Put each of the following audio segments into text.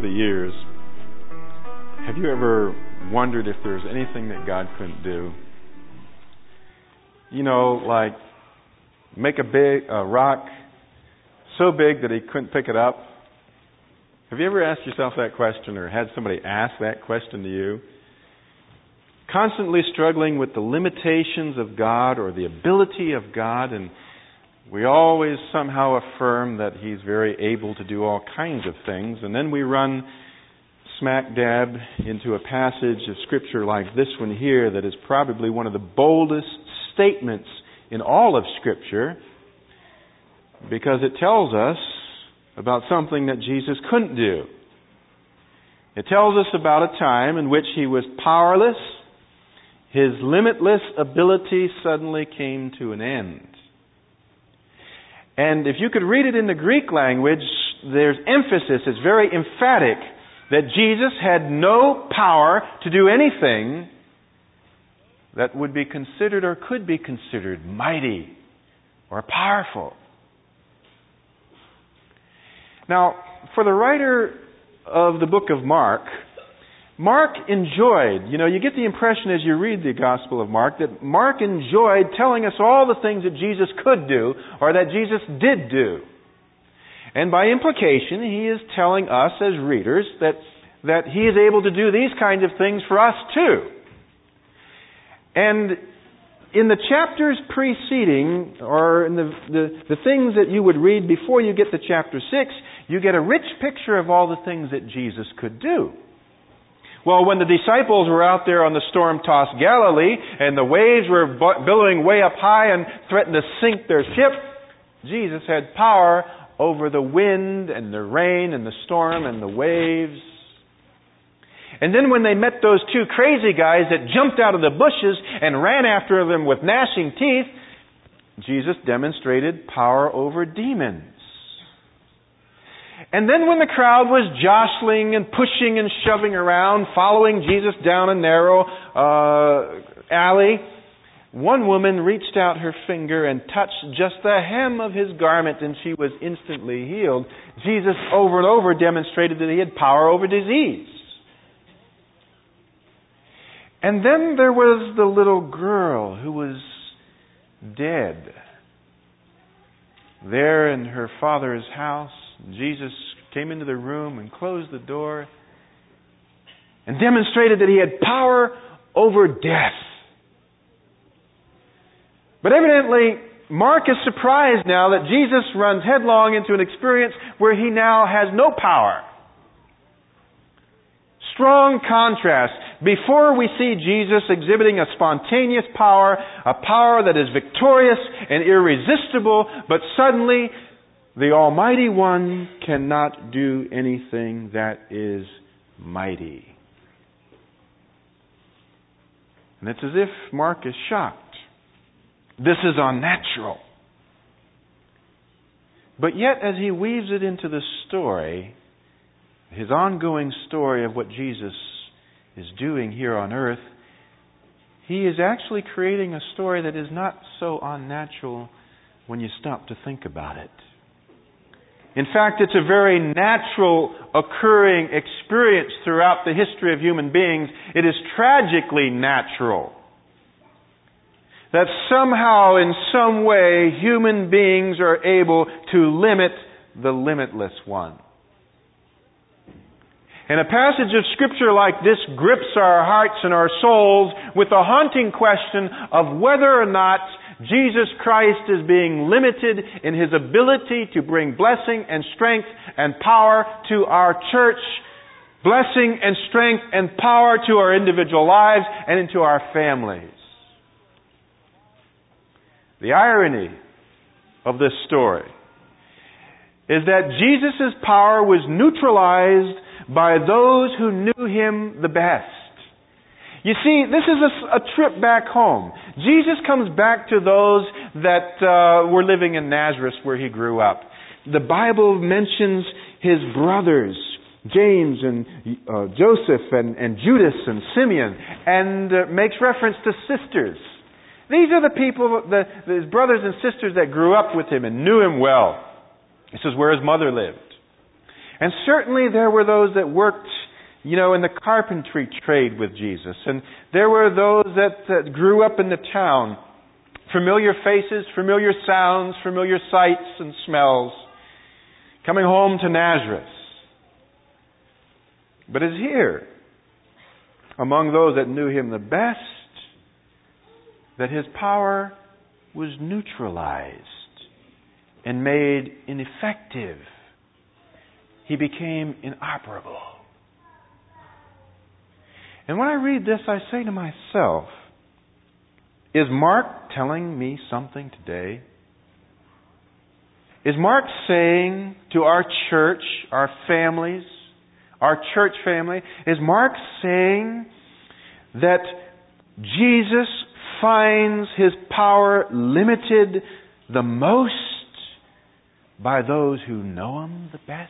the years, have you ever wondered if there's anything that God couldn't do? You know, like make a rock so big that He couldn't pick it up. Have you ever asked yourself that question or had somebody ask that question to you? Constantly struggling with the limitations of God or the ability of God, and we always somehow affirm that He's very able to do all kinds of things, and then we run smack dab into a passage of Scripture like this one here that is probably one of the boldest statements in all of Scripture, because it tells us about something that Jesus couldn't do. It tells us about a time in which He was powerless. His limitless ability suddenly came to an end. And if you could read it in the Greek language, there's emphasis, it's very emphatic, that Jesus had no power to do anything that would be considered or could be considered mighty or powerful. Now, for the writer of the book of Mark enjoyed, you get the impression as you read the Gospel of Mark that Mark enjoyed telling us all the things that Jesus could do or that Jesus did do. And by implication, he is telling us as readers that He is able to do these kinds of things for us too. And in the chapters preceding, or in the things that you would read before you get to chapter 6, you get a rich picture of all the things that Jesus could do. Well, when the disciples were out there on the storm-tossed Galilee, and the waves were billowing way up high and threatened to sink their ship, Jesus had power over the wind and the rain and the storm and the waves. And then when they met those two crazy guys that jumped out of the bushes and ran after them with gnashing teeth, Jesus demonstrated power over demons. And then when the crowd was jostling and pushing and shoving around, following Jesus down a narrow alley, one woman reached out her finger and touched just the hem of His garment, and she was instantly healed. Jesus over and over demonstrated that He had power over disease. And then there was the little girl who was dead. There in her father's house, Jesus came into the room and closed the door and demonstrated that He had power over death. But evidently, Mark is surprised now that Jesus runs headlong into an experience where He now has no power. Strong contrast. Before we see Jesus exhibiting a spontaneous power, a power that is victorious and irresistible, but suddenly the Almighty One cannot do anything that is mighty. And it's as if Mark is shocked. This is unnatural. But yet, as he weaves it into the story, His ongoing story of what Jesus is doing here on earth, He is actually creating a story that is not so unnatural when you stop to think about it. In fact, it's a very natural occurring experience throughout the history of human beings. It is tragically natural that somehow, in some way, human beings are able to limit the limitless one. And a passage of Scripture like this grips our hearts and our souls with the haunting question of whether or not Jesus Christ is being limited in His ability to bring blessing and strength and power to our church, blessing and strength and power to our individual lives and into our families. The irony of this story is that Jesus' power was neutralized by those who knew Him the best. You see, this is a trip back home. Jesus comes back to those that were living in Nazareth where He grew up. The Bible mentions His brothers, James and Joseph and Judas and Simeon, and makes reference to sisters. These are the people, his brothers and sisters that grew up with Him and knew Him well. This is where His mother lived. And certainly there were those that worked, in the carpentry trade with Jesus. And there were those that grew up in the town. Familiar faces, familiar sounds, familiar sights and smells. Coming home to Nazareth. But it's here, among those that knew Him the best, that His power was neutralized and made ineffective. He became inoperable. And when I read this, I say to myself, is Mark telling me something today? Is Mark saying to our church, our families, our church family, is Mark saying that Jesus finds His power limited the most by those who know Him the best?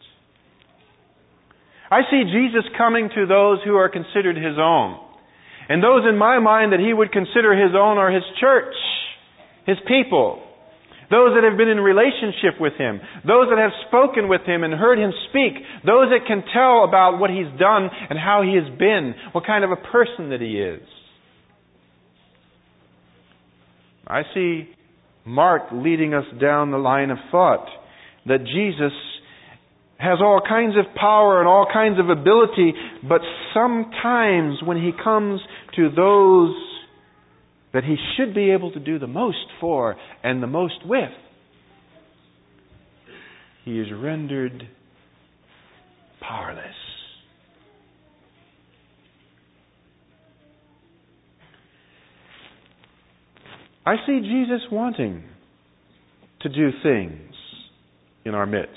I see Jesus coming to those who are considered His own. And those in my mind that He would consider His own are His church, His people. Those that have been in relationship with Him. Those that have spoken with Him and heard Him speak. Those that can tell about what He's done and how He has been. What kind of a person that He is. I see Mark leading us down the line of thought that Jesus has all kinds of power and all kinds of ability, but sometimes when He comes to those that He should be able to do the most for and the most with, He is rendered powerless. I see Jesus wanting to do things in our midst.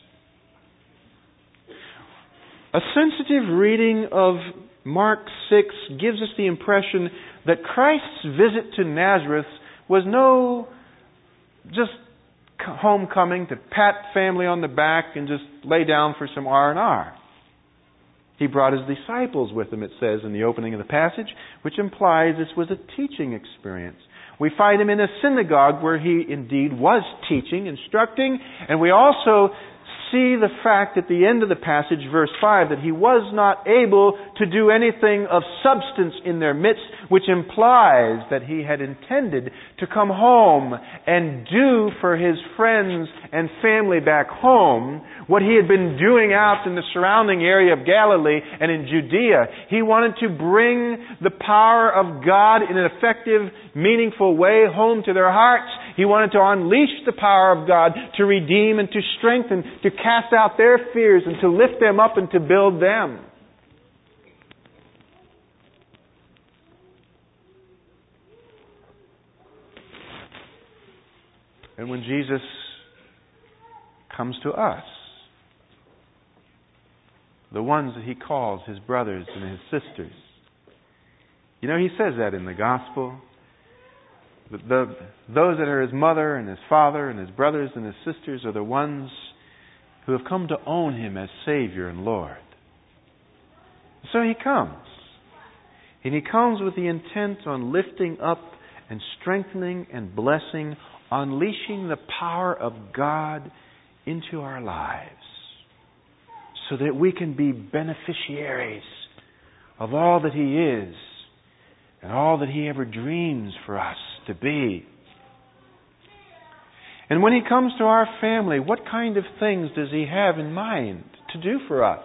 A sensitive reading of Mark 6 gives us the impression that Christ's visit to Nazareth was no just homecoming to pat family on the back and just lay down for some R&R. He brought His disciples with Him, it says in the opening of the passage, which implies this was a teaching experience. We find Him in a synagogue where He indeed was teaching, instructing, and we also see the fact at the end of the passage, verse 5, that He was not able to do anything of substance in their midst, which implies that He had intended to come home and do for His friends and family back home what He had been doing out in the surrounding area of Galilee and in Judea. He wanted to bring the power of God in an effective, meaningful way home to their hearts. He wanted to unleash the power of God to redeem and to strengthen, to cast out their fears and to lift them up and to build them. And when Jesus comes to us, the ones that He calls His brothers and His sisters, He says that in the gospel. Those that are His mother and His father and His brothers and His sisters are the ones who have come to own Him as Savior and Lord. So He comes. And He comes with the intent on lifting up and strengthening and blessing, unleashing the power of God into our lives so that we can be beneficiaries of all that He is and all that He ever dreams for us to be. And when He comes to our family, what kind of things does He have in mind to do for us?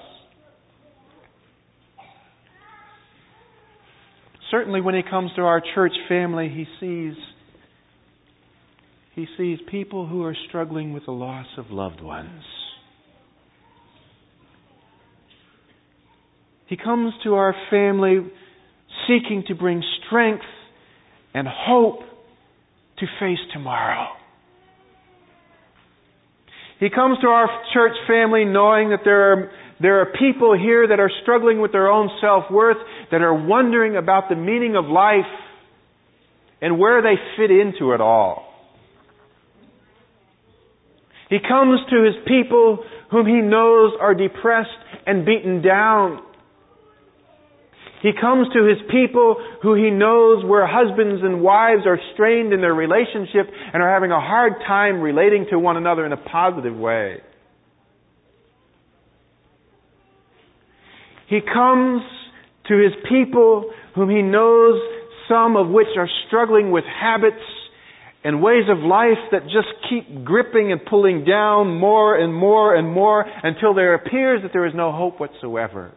Certainly when He comes to our church family, He sees people who are struggling with the loss of loved ones. He comes to our family seeking to bring strength and hope to face tomorrow. He comes to our church family knowing that there are people here that are struggling with their own self-worth, that are wondering about the meaning of life and where they fit into it all. He comes to His people whom He knows are depressed and beaten down. He comes to His people who He knows where husbands and wives are strained in their relationship and are having a hard time relating to one another in a positive way. He comes to His people whom He knows, some of which are struggling with habits and ways of life that just keep gripping and pulling down more and more and more until there appears that there is no hope whatsoever.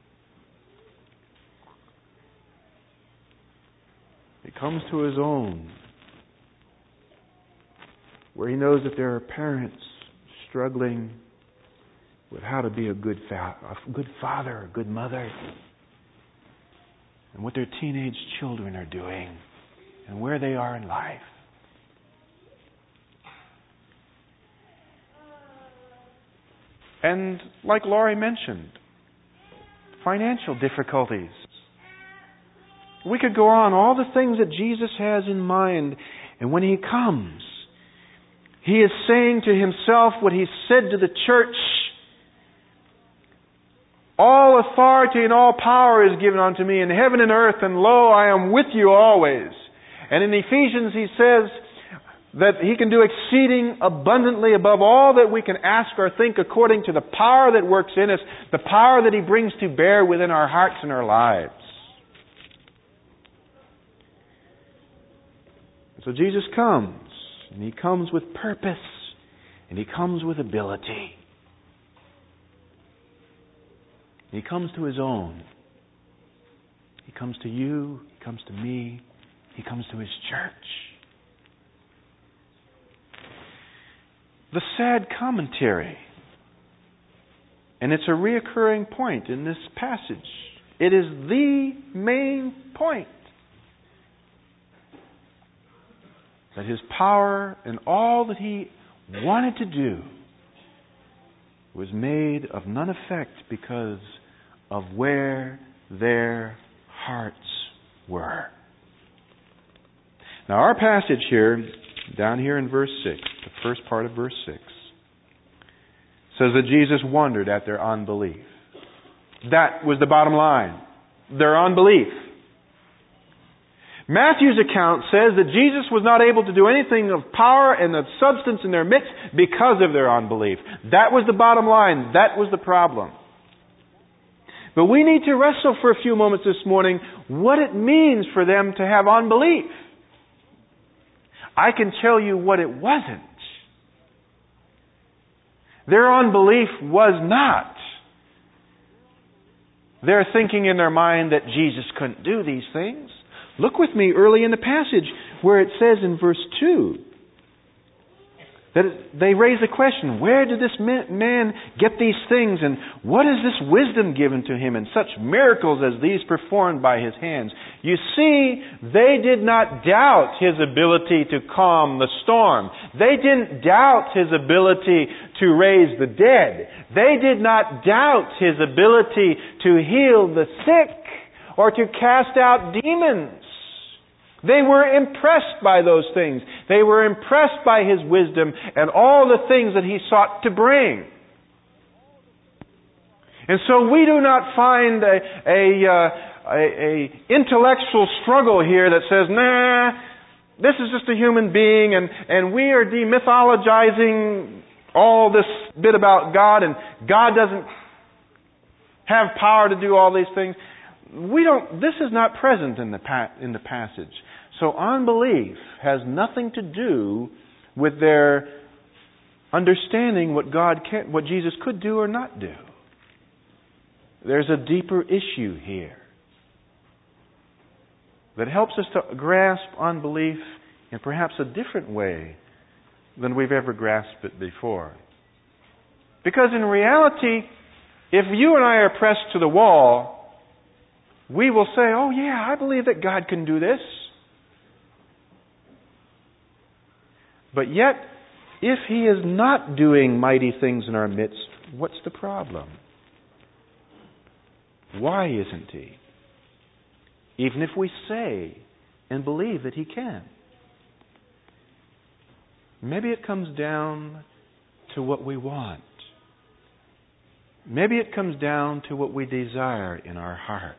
He comes to His own, where He knows that there are parents struggling with how to be a good father, a good mother, and what their teenage children are doing, and where they are in life. And like Laurie mentioned, financial difficulties. We could go on, all the things that Jesus has in mind. And when He comes, He is saying to Himself what He said to the church: all authority and all power is given unto me in heaven and earth, and lo, I am with you always. And in Ephesians He says that He can do exceeding abundantly above all that we can ask or think, according to the power that works in us, the power that He brings to bear within our hearts and our lives. So Jesus comes, and He comes with purpose, and He comes with ability. He comes to His own. He comes to you, He comes to me, He comes to His church. The sad commentary, and it's a reoccurring point in this passage. It is the main point. That His power and all that He wanted to do was made of none effect because of where their hearts were. Now our passage here, down here in verse 6, the first part of verse 6, says that Jesus wondered at their unbelief. That was the bottom line. Their unbelief. Matthew's account says that Jesus was not able to do anything of power and of substance in their midst because of their unbelief. That was the bottom line. That was the problem. But we need to wrestle for a few moments this morning what it means for them to have unbelief. I can tell you what it wasn't. Their unbelief was not their thinking in their mind that Jesus couldn't do these things. Look with me early in the passage where it says in verse 2 that they raise the question, where did this man get these things, and what is this wisdom given to him, and such miracles as these performed by his hands? You see, they did not doubt His ability to calm the storm. They didn't doubt His ability to raise the dead. They did not doubt His ability to heal the sick or to cast out demons. They were impressed by those things. They were impressed by His wisdom and all the things that He sought to bring. And so we do not find a intellectual struggle here that says, nah, this is just a human being, and we are demythologizing all this bit about God, and God doesn't have power to do all these things. This is not present in the passage. So unbelief has nothing to do with their understanding what Jesus could do or not do. There's a deeper issue here that helps us to grasp unbelief in perhaps a different way than we've ever grasped it before. Because in reality, if you and I are pressed to the wall, we will say, oh yeah, I believe that God can do this. But yet, if He is not doing mighty things in our midst, what's the problem? Why isn't He? Even if we say and believe that He can. Maybe it comes down to what we want. Maybe it comes down to what we desire in our hearts.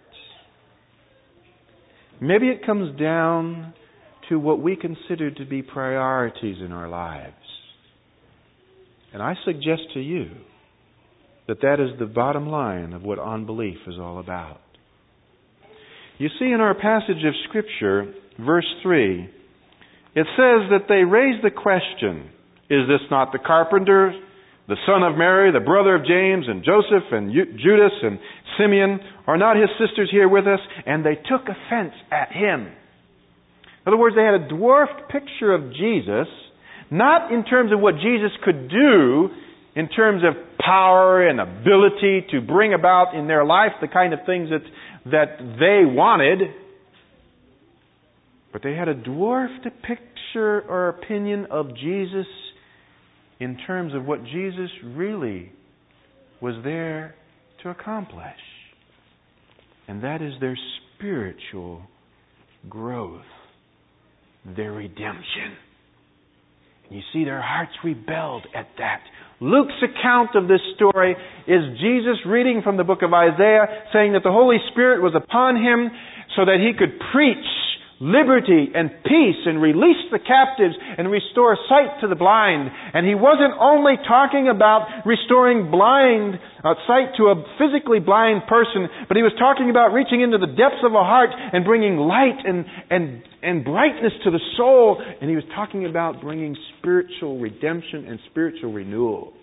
Maybe it comes down to what we consider to be priorities in our lives. And I suggest to you that is the bottom line of what unbelief is all about. You see, in our passage of Scripture, verse 3, it says that they raised the question, is this not the carpenter, the son of Mary, the brother of James and Joseph and Judas and Simeon? Are not his sisters here with us? And they took offense at him. In other words, they had a dwarfed picture of Jesus, not in terms of what Jesus could do, in terms of power and ability to bring about in their life the kind of things that they wanted, but they had a dwarfed picture or opinion of Jesus in terms of what Jesus really was there to accomplish. And that is their spiritual growth, their redemption. And you see, their hearts rebelled at that. Luke's account of this story is Jesus reading from the book of Isaiah, saying that the Holy Spirit was upon him so that he could preach liberty and peace and release the captives and restore sight to the blind. And he wasn't only talking about restoring sight to a physically blind person, but he was talking about reaching into the depths of a heart and bringing light and brightness to the soul. And he was talking about bringing spiritual redemption and spiritual renewal.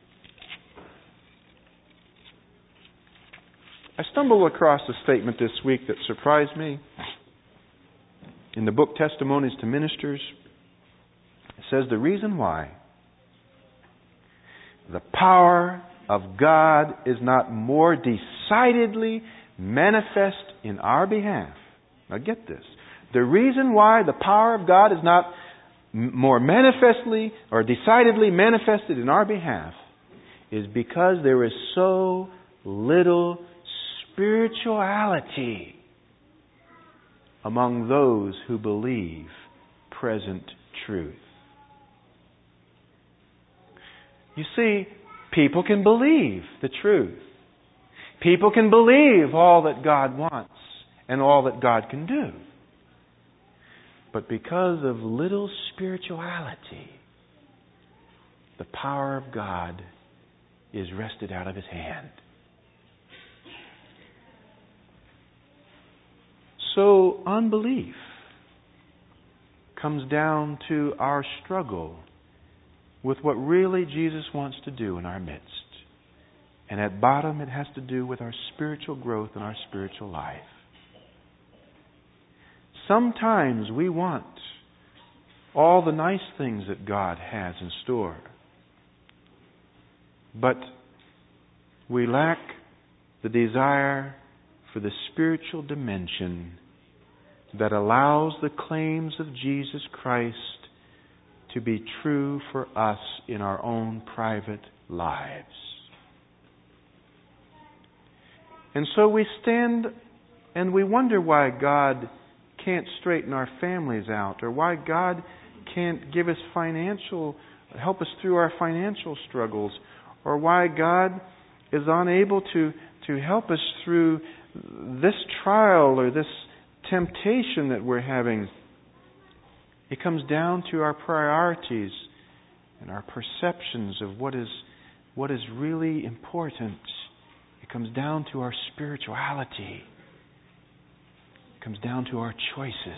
I stumbled across a statement this week that surprised me. In the book Testimonies to Ministers, it says the reason why the power of God is not more decidedly manifest in our behalf. Now get this. The reason why the power of God is not more manifestly or decidedly manifested in our behalf is because there is so little spirituality among those who believe present truth. You see, people can believe the truth. People can believe all that God wants and all that God can do. But because of little spirituality, the power of God is wrested out of His hand. So unbelief comes down to our struggle with what really Jesus wants to do in our midst. And at bottom, it has to do with our spiritual growth and our spiritual life. Sometimes we want all the nice things that God has in store. But we lack the desire for the spiritual dimension that allows the claims of Jesus Christ to be true for us in our own private lives. And so we stand and we wonder why God can't straighten our families out, or why God can't give us help us through our financial struggles, or why God is unable to help us through this trial or this temptation that we're having. It comes down to our priorities and our perceptions of what is really important. It comes down to our spirituality. It comes down to our choices.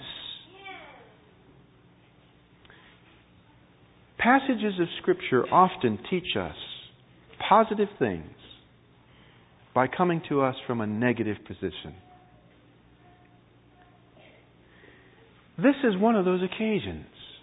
Passages of Scripture often teach us positive things by coming to us from a negative position. This is one of those occasions.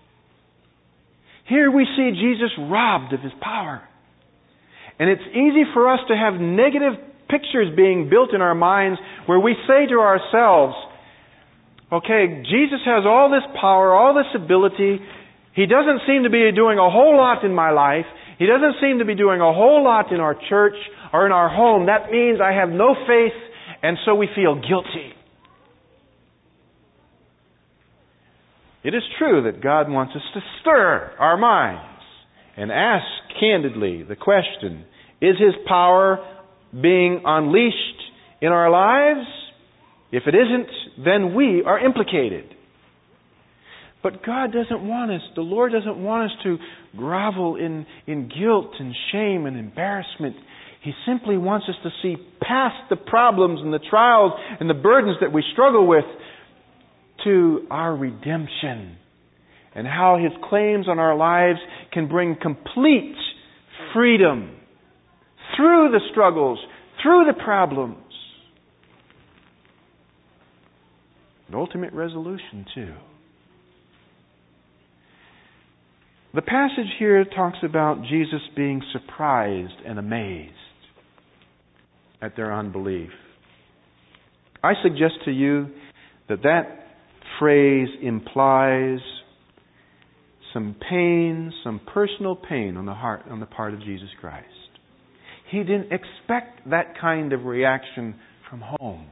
Here we see Jesus robbed of His power. And it's easy for us to have negative pictures being built in our minds where we say to ourselves, okay, Jesus has all this power, all this ability. He doesn't seem to be doing a whole lot in my life. He doesn't seem to be doing a whole lot in our church or in our home. That means I have no faith, and so we feel guilty. It is true that God wants us to stir our minds and ask candidly the question, is His power being unleashed in our lives? If it isn't, then we are implicated. But God doesn't want us, the Lord doesn't want us to grovel in guilt and shame and embarrassment. He simply wants us to see past the problems and the trials and the burdens that we struggle with to our redemption and how His claims on our lives can bring complete freedom through the struggles, through the problems. An ultimate resolution, too. The passage here talks about Jesus being surprised and amazed at their unbelief. I suggest to you that phrase implies some pain, some personal pain on the part of Jesus Christ. He didn't expect that kind of reaction from home.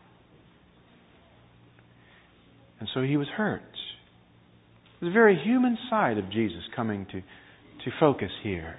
And so He was hurt. There's a very human side of Jesus coming to focus here.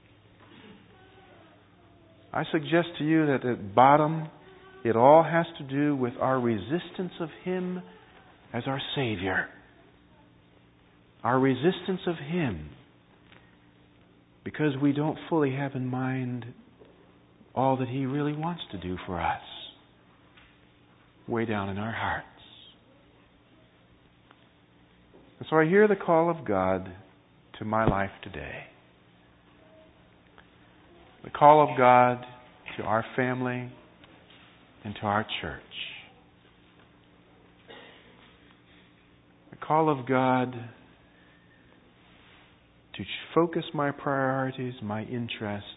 I suggest to you that at bottom, it all has to do with our resistance of Him as our Savior. Our resistance of Him because we don't fully have in mind all that He really wants to do for us way down in our hearts. And so I hear the call of God to my life today. The call of God to our family and to our church. The call of God to focus my priorities, my interests,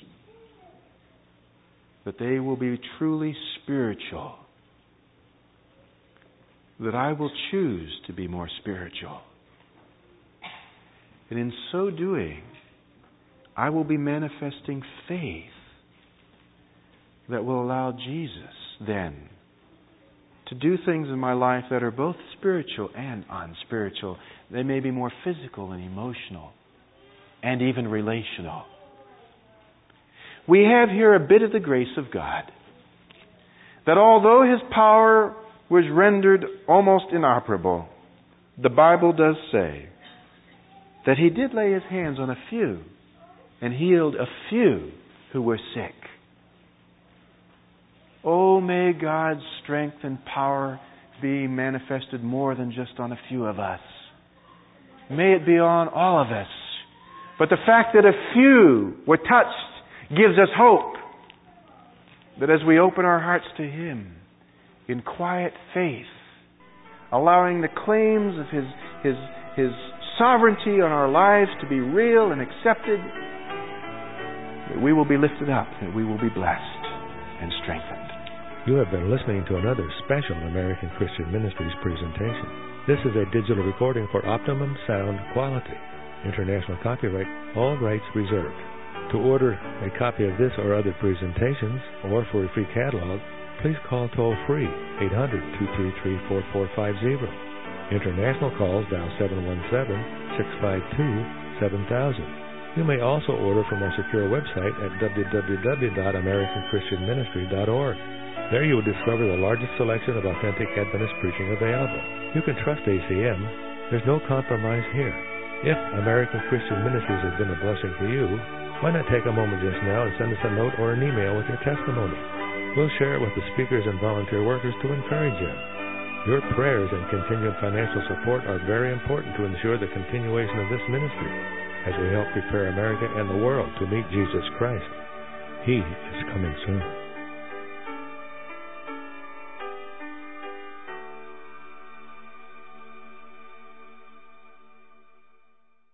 that they will be truly spiritual. That I will choose to be more spiritual. And in so doing, I will be manifesting faith that will allow Jesus then to do things in my life that are both spiritual and unspiritual. They may be more physical and emotional and even relational. We have here a bit of the grace of God. That although His power was rendered almost inoperable, the Bible does say that He did lay His hands on a few and healed a few who were sick. Oh, may God's strength and power be manifested more than just on a few of us. May it be on all of us. But the fact that a few were touched gives us hope that as we open our hearts to Him in quiet faith, allowing the claims of His sovereignty on our lives to be real and accepted, that we will be lifted up, that we will be blessed and strengthened. You have been listening to another special American Christian Ministries presentation. This is a digital recording for optimum sound quality. International copyright, all rights reserved. To order a copy of this or other presentations, or for a free catalog, please call toll-free 800-233-4450. International calls dial 717-652-7000. You may also order from our secure website at www.americanchristianministry.org. There you will discover the largest selection of authentic Adventist preaching available. You can trust ACM. There's no compromise here. If American Christian Ministries has been a blessing to you, why not take a moment just now and send us a note or an email with your testimony? We'll share it with the speakers and volunteer workers to encourage you. Your prayers and continued financial support are very important to ensure the continuation of this ministry as we help prepare America and the world to meet Jesus Christ. He is coming soon.